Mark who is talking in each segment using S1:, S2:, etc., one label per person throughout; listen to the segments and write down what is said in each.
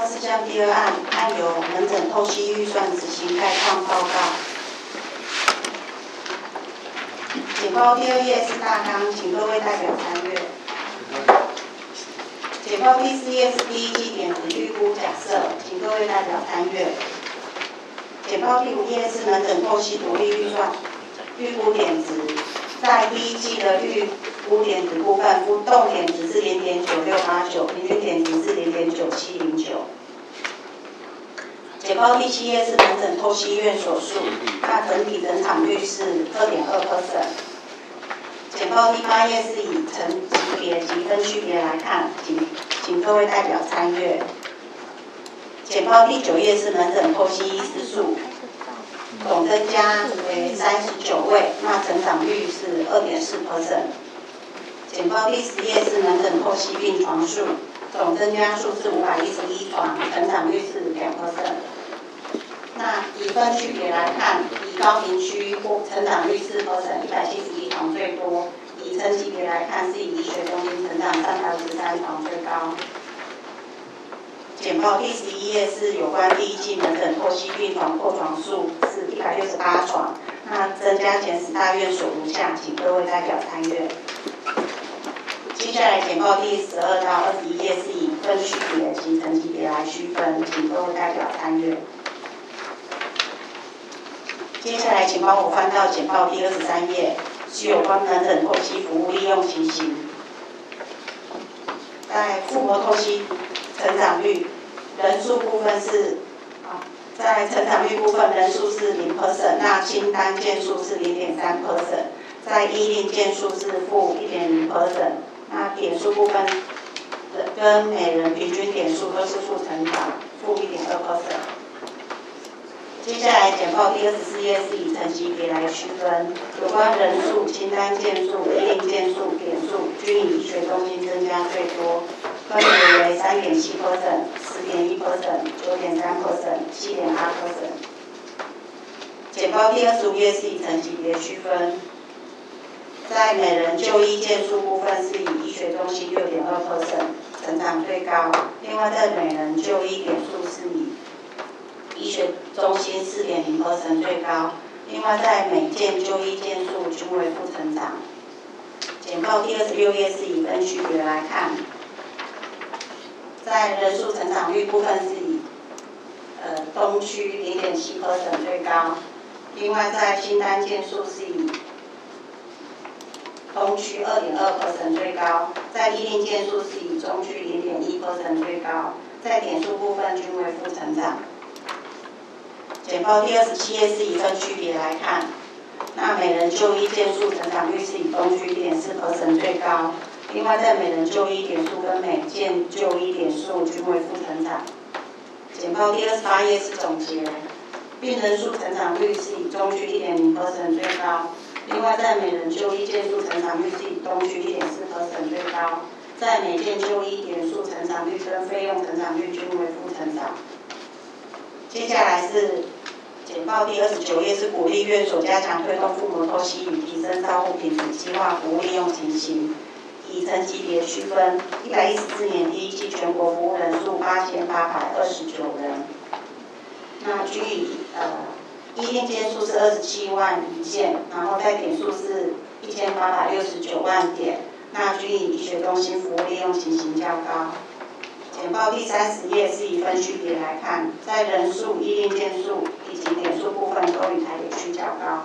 S1: 24项第二案，按由门诊透析预算执行概况报告。简报第2页是大纲，请各位代表参阅。简报第4页是第1季点子预估假设，请各位代表参阅。简报第5页是门诊透析独立预算预估点值，在第1季的预估点值部分，浮动点值是0.9689，平均点值是0.9709。简报第7页是门诊透析院所数，那整体整场率是2.2%。简报第8页是以层级别及分区别来看，请各位代表参阅。简报第9页是门诊透析医师数，总增加为39位，那成长率是2.4%。简报第10页是门诊透析病床数，总增加数是511床，成长率是2%。那以分区别来看，以高屏区成长率4%，171床最多；以层级别来看，是以医学中心成长353床最高。简报第11页是有关第1季门诊透析病床扩床数是168床，那增加前10大院所如下，请各位代表参阅。接下来简报第12到21页是以分区别及层级别来区分，请各位代表参阅。接下来请帮我翻到简报第23页，是有关门诊透析服务利用情形。在腹膜透析成长率人数部分是在成长率部分人数是0%，那清单件数是0.3%，在依令件数是负1.0%，那点数部分跟每人平均点数都是负成长，负1.2%。接下来简报第24页是以层级别来区分，有关人数、清单件数、依令件数、点数，均以医学中心增加最多，分别为3.7%、10.1%、9.3%、7.8%。简报第25页是以层级别区分，在每人就医件数部分是以医学中心6.2%成长最高，另外在每人就医点数是以医学中心4.0% 最高，另外在每件就医件数均为负成长。简报第26页是以分区别来看，在人数成长率部分是以东区0.7% 最高，另外在清单件数是以东区2.2% 最高，在依令件数是以中区0.1% 最高，在点数部分均为负成长。简报第27页是以分区别来看，那每人就医件数成长率是以东区1.4% 最高，另外在每人就医点数跟每件就医点数均为负成长。简报第28页是总结，病人数成长率是以中区1.0% 最高，另外在每人就医件数成长率是以东区1.4% 最高，在每件就医点数成长率跟费用成长率均为负成长。接下来是简报第29页是鼓励院所加强推动腹膜透析与提升照护品质计划服务利用情形，以层级别区分，114年第1季全国服务人数8829人，那均以依令件数是27万余件，然后在点数是1869万点，那均以医学中心服务利用情形较高。简报第30页是以分区别来看，在人数、依令件数以及点数部分都与台北区较高。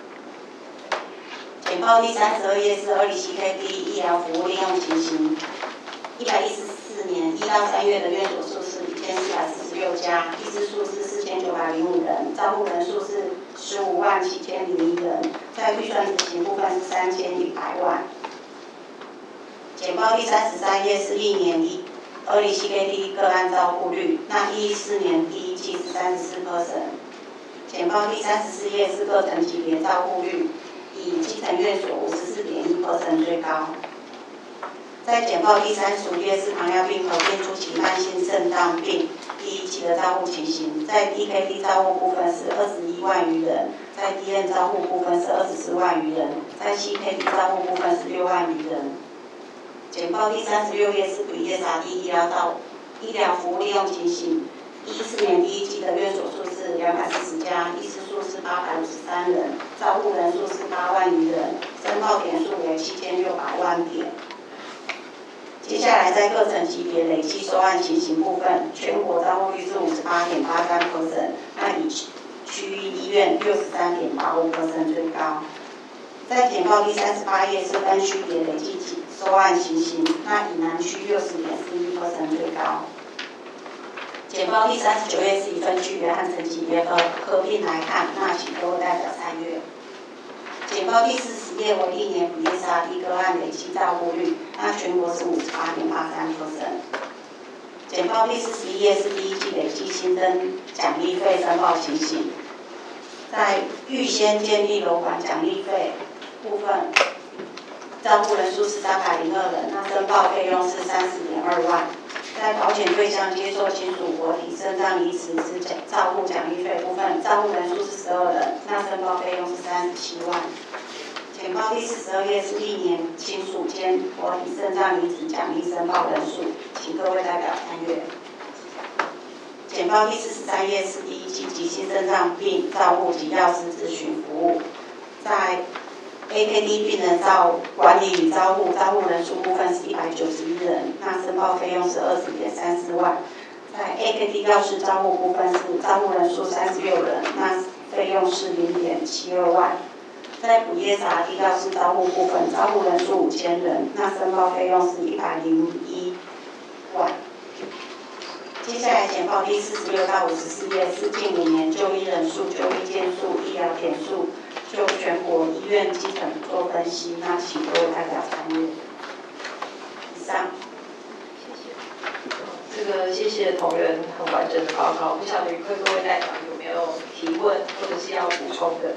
S1: 简报第32页是207K第医疗服务利用情形，114年1到3月的院所数是1446家，医师数是4905人，照护人数是157001人，在预算执行部分是3100万。简报第33页是历年207K第个案照护率，那114年第1季是34%。简报第34页是各层级别照护率，以基层院所54.1% 最高。在简报第35页是糖尿病合并初期慢性肾脏病第1期的照护情形，在 DKD 照护部分是21万余人，在 DN 照护部分是24万余人，在 CKD 照护部分是6万余人。简报第36页是比ESRD 医疗服务利用情形，14年第一季的院所数是240家，医师数是853人，照护人数是8万余人，申报点数为7600万点。接下来在各层级别累计收案情形部分，全国照护率是58.83%，那以区域医院63.85% 最高。在简报第38页是分区别累计收案情形，那以南区60.41% 最高。简报第39页是以分区别和层级别合并来看，那请各位代表参阅。简报第40页为历年补业SRT个案累计照护率，那全国是58.83%。简报第41页是第一季累计新增奖励费申报情形，在预先建立楼管奖励费部分，照护人数是302人，那申报费用是30.2万。在保险对象接受亲属活体肾脏移植之照护奖励费部分，照护人数是12人，那申报费用是37万。简报第42页是历年亲属间活体肾脏移植奖励申报人数，请各位代表参阅。简报第43页是第一季急性肾脏病照护及药师咨询服务，在 AKD 病人管理与照护人数部分是191人，那申报费用是20.34万。在 AKD 药师照护部分是照护人数36人，那费用是0.72万。在补业SRT药师照护部分，照护人数5000人，那申报费用是101万。接下来简报第46到54页是近5年就医人数、就医件数、医疗点数，就全国医院基层做分析，那请各位代表参阅。以上。
S2: 谢谢同仁很完整的报告，不晓得各位代表有没有提问或者是要补充的？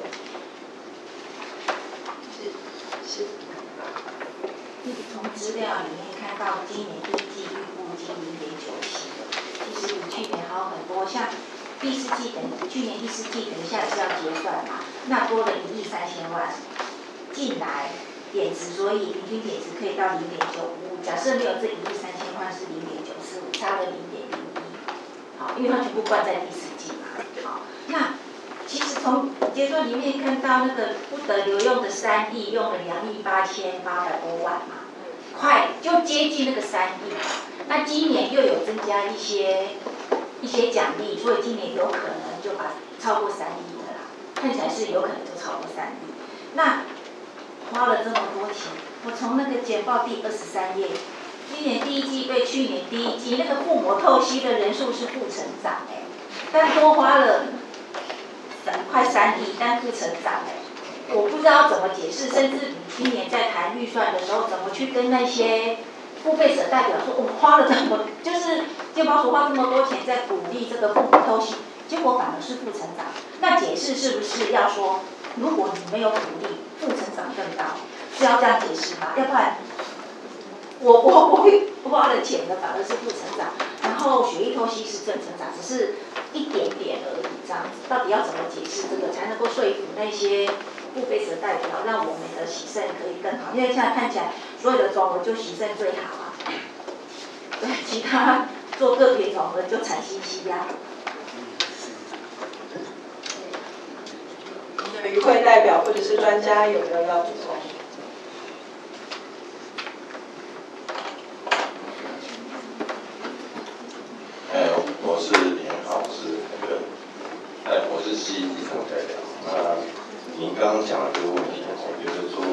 S2: 是。
S3: 从资料里面看到，今年第一季预估已经0.97了，其实比去年好很多。像第四季去年第四季等一下是要结算嘛，那多了1亿3000万进来点值，所以平均点值可以到0.95。假设没有这1亿3000万是0.945，差了0.01。好，因为它全部关在第四季嘛。好，那其实从结论里面看到那个不得留用的3亿，用了2亿8800多万嘛，快就接近那个3亿。那今年又有增加一些奖励，所以今年有可能就超过3亿的啦，看起来是有可能就超过3亿。那花了这么多钱，我从那个简报第23页，今年第一季对去年第一季那个腹膜透析的人数是负成长但多花了快3亿，但负成长我不知道怎么解释，甚至今年在谈预算的时候，怎么去跟那些付费者代表说，我花了这么，就是健保署花这么多钱在鼓励这个腹膜透析，结果反而是负成长。那解释是不是要说，如果你没有鼓励，负成长更高，是要这样解释吗？要不然，我会花了钱的反而是负成长，然后血液透析是正成长，只是一点点而已，这样子，到底要怎么解释这个才能够说服那些付费者代表，让我们的洗肾可以更好？因为现在看起来，所有的总额就洗肾最好啊，对，其他做个别总额就产息息啊。
S2: 与会代表或者是专家有没有要补充？
S4: 我是连浩，我是西医基层代表。您刚刚讲的这个问题，就是说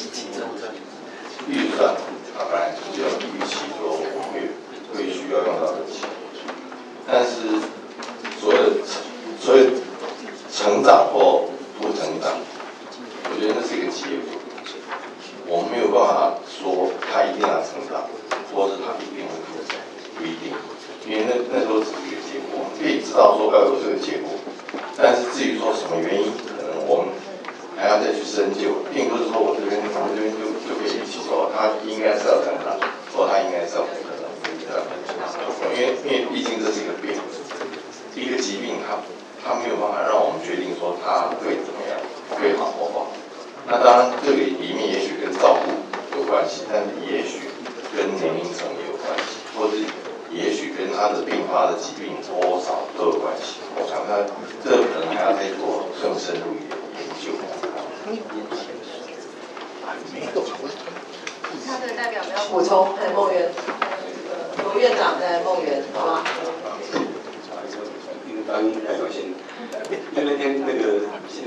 S4: 预算本来就是要预期说我们会需要用到的钱，但是所有成长或不成长，我觉得那是一个结果，我们没有办法说它一定要成长，或者它一定会负债，不一定。因为那时候只是一个结果，我们可以知道说要有这个结果，但是至于说什么原因，可能我们还要再去深究，并不是说我这边就可以一起说它应该是要成长，或它应该是要不可能因为毕竟这是一个病，一个疾病它没有办法让我们决定说它会怎么样，会好或不好。那当然这个里面也许跟照顾有关系，但是也许跟年龄层也有关系，或者也许跟跟它的并发的疾病多少都有关系。我想它这可能还要再做更深入一点的研究。
S2: 他这个代表没有补充，孟元，罗院长在孟元，好吧？
S5: 刚代表先，因为那天那个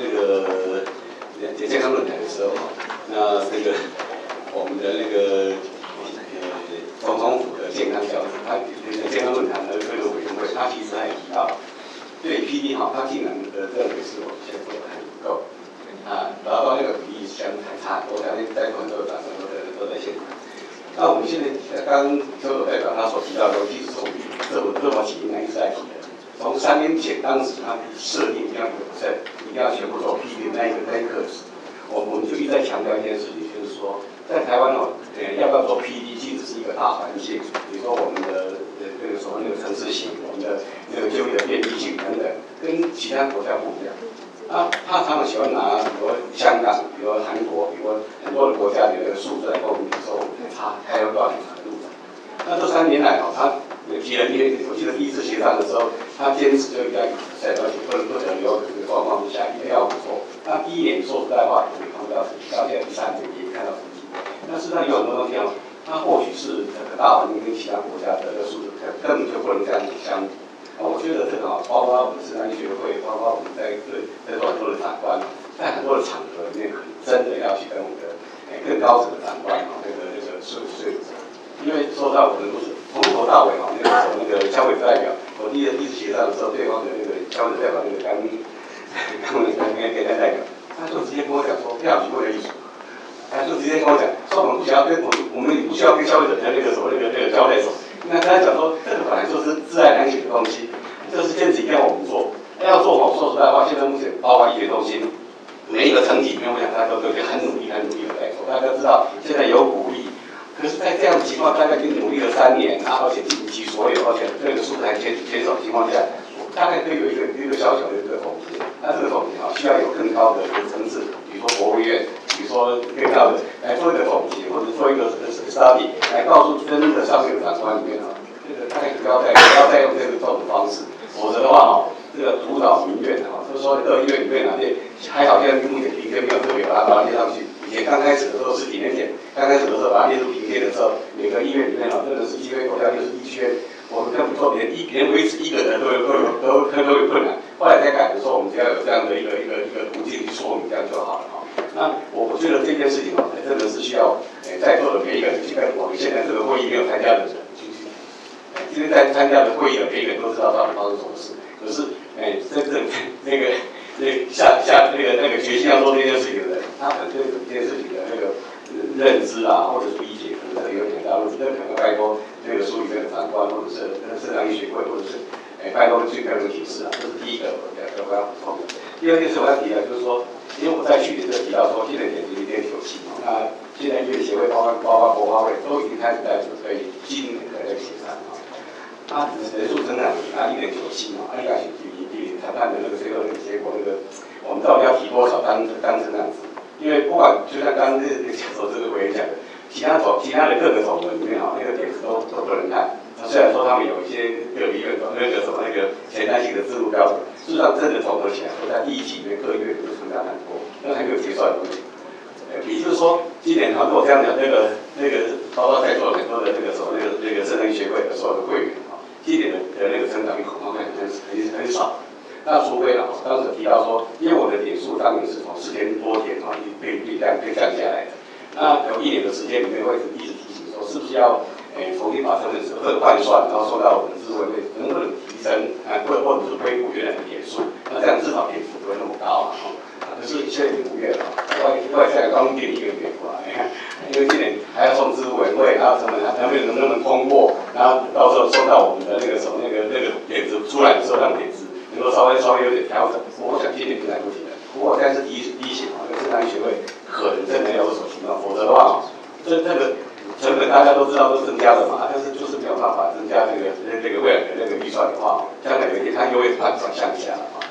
S5: 健康论坛的时候，那这个我们的那个总统府的健康小组，他健康论坛的各个委员会，他其实还有提到，对 PD 哈，他竟然认为是我们现在做的还不够啊，然后那个比例相当还差，我相信在很多党都在现场。那我们现在刚周总代表他所提到的，其实是我们这么几年一直在提的。从3年前，当时他设定要一定要全部做 PD 那一课时，我们就一直在强调一件事情，就是说，在台湾哦，要不要做 PD，其实是一个大环境，比如说我们的那个什么那个城市型，我们的那个就业的便利性等等，跟其他国家不一样。他常常喜欢拿，比如香港，比如韩国，比如很多的国家的那个数字来跟我们比说我们还有多少程度。那这3年来哦，他提了我记得第一次协商的时候，他坚持就应该在而且不能留这个状况之下，一定要不错。那第1年说实在话，也没看到，到现在第3年也看到成绩。但是他有很多东西哦，他或许是整个大环境跟其他国家的数字根本就不能这样相比。那我觉得这个啊，包括我们社团医学会，包括我们在很多的长官，在很多的场合里面，真的要去跟我们的更高层的长官啊，那个税务者，因为说到我们不是从头到尾哈，那个消费者代表，我第一次协商的时候，对方的那个消费者代表那个刚给他代表，他就直接跟我讲说，不要举会的艺术。他就直接跟我讲，说我们不需要跟我们不需要跟消费者的那个什么那个交代什么。那他讲说，这个本来就是自然良性的东西，这是坚持一定要我们做。要做好，说实在话，现在目前包括医学中心每一个层级里面，我想大家都很努力的在做。大家知道现在有鼓励，可是，在这样的情况，大家已经努力了3年，然后而且尽其所有，而且这个数字还减少的情况下，大概可以有一个小小的一个统计。那这个统计啊，需要有更高的一个层次，比如说国务院。比如说更高的来做一个统计，或者做一个 study 来告诉真的上面的长官里面啊，这个大概不要再用这种方式，否则的话哈，这个主导民怨哈，就是说各医院里面哪些还好，现在目前评鉴没有特别把它列上去。以前刚开始的时候10几年前，刚开始的时候把它列入评鉴的时候，每个医院里面啊，真的是医院国家就是医圈，我们根本说连维持1个人都有困难。后来才改的说，我们只要有这样的一个途径去说明，这样就好了哈。那我觉得这件事情哦，真的是需要在座的每一个人去跟我们现在这个会议没有参加的人去，今天在参加的会议的每一个人都知道到底发生什么事。可是真正那个下那个决心要做这件事情的人，他可能对这件事情的那个认知啊，或者是理解，可能有点大问题。那可能拜托那个书里面的长官，或者是社长医学会，或者是拜托去跟人解释啊，这是第一个我要补充的。第二件事我要提的就是说。因为我在去年就提到说，现在点击1.97嘛，那现在医院协会包括国发会都已经开始在准备今年的协商啊。它人数增长1.97嘛，应该是比谈判的那个最后那个结果那个，我们到底要提多少当成那样子？因为不管就像刚刚这个教授这个委员讲的，其他的各个总门里面啊，那个点子都不能看。虽然说他们有一些各医院那个什么那个前瞻性的制度标准，事实上真的总合起来说，在第1期里面各医院都增加很多，那还没有结算的问题。也就是说，今年如果这样讲，那个包括在座很多的那个什么那个社能学会的所有的会员啊，今年的那个增长率恐怕会很少。那除非啊，当时提到说，因为我的点数当年是从4000多点啊，被降下来的，那有1年的时间里面会一直提醒说，是不是要重新把成本换算，然后送到我们智慧内，能不能提升或者是恢复原来的点数？那这样至少点数不会那么高啊。可是现在已经5月了，外现在刚定1个月过来，因为今年还要送智慧会，然后成本能不能通过，然后到时候送到我们的那个什么那个点子出来的时候，让点子能够稍微有点调整。我想今年应该不行的。不过现在是第一型啊，那个社团学会可能真的要有所行动，否则的话，这个。成本大家都知道都增加了嘛，但是就是没有办法增加这个未来的那个预算的话，将来有一天它又会转向下了啊。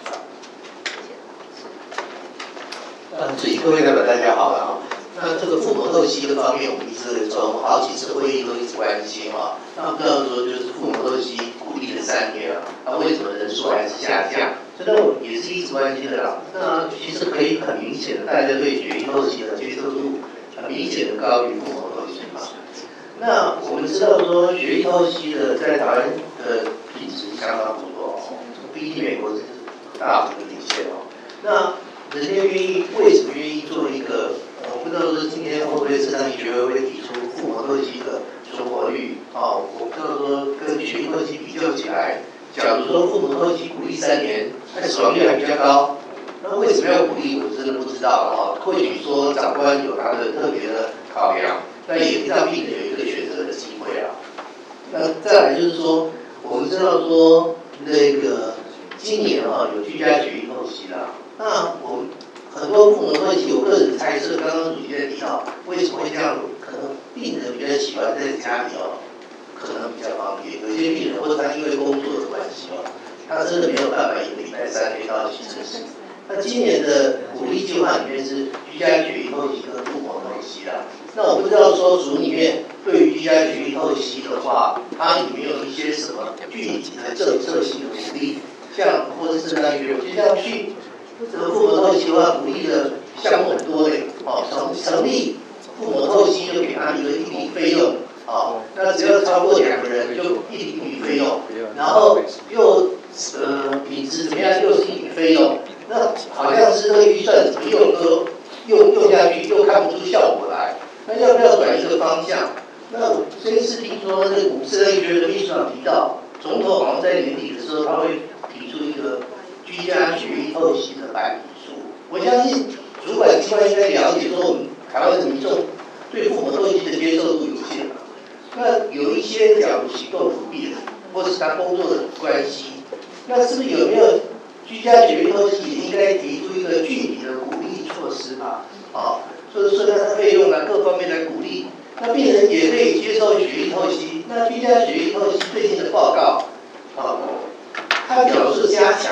S6: 主席各位代表大家好了啊。那这个腹膜透析的方面，我们一直从好几次会议都一直关心啊。那不知道说就是腹膜透析人数还是下降，这个也是一直关心的啦。那其实可以很明显的，大家对血液透析的接受度很明显的高于腹膜透析嘛。那我们知道说血液透析的在台湾的品质相当不错哦，比起美国是大幅的领先哦。那人家为什么愿意做一个？我不知道说今天会不会肾脏医学会提出腹膜透析的存活率哦？我不知道说跟血液透析比较起来，假如说腹膜透析鼓励3年，它死亡率还比较高，那为什么要鼓励？我真的不知道哦。或许说长官有他的特别的考量，那也让病人有一个选择的机会啊。那再来就是说，我们知道说那个今年有居家血液透析啦，那我们很多腹膜透析，我个人猜测，刚刚主席在提到为什么会这样，可能病人比较喜欢在家里可能比较方便。有些病人或者他因为工作的关系他真的没有办法1个礼拜3天到急诊室。那今年的鼓励计划里面是居家血液透析和腹膜透析啦。那我不知道说组里面对于居家血液透析的话，它里面有一些什么具体的政策性的鼓励，像或者是肾脏医学，就像去这个腹膜透析的话，鼓励的项目很多嘞，成立腹膜透析就给他一笔费用，那只要超过2个人就一笔费用，然后又品质怎么样又是一笔费用，那好像是这个预算怎么用下去又看不出效果来，那要不要转一个方向？那我这一次听说那个肾脏医学的秘书长提到，总统好像在年底的时候他会提出一个居家血液透析的白皮书。我相信主管机关应该了解说，我们台湾的民众对腹膜透析的接受度有限。那有一些假如行动不便，或者是他工作的关系，那是不是有没有居家血液透析也应该提出一个具体的鼓励措施吧？就是说它的费用各方面来鼓励。那病人也可以接受血液透析。那居家血液透析最近的报告，它表示加强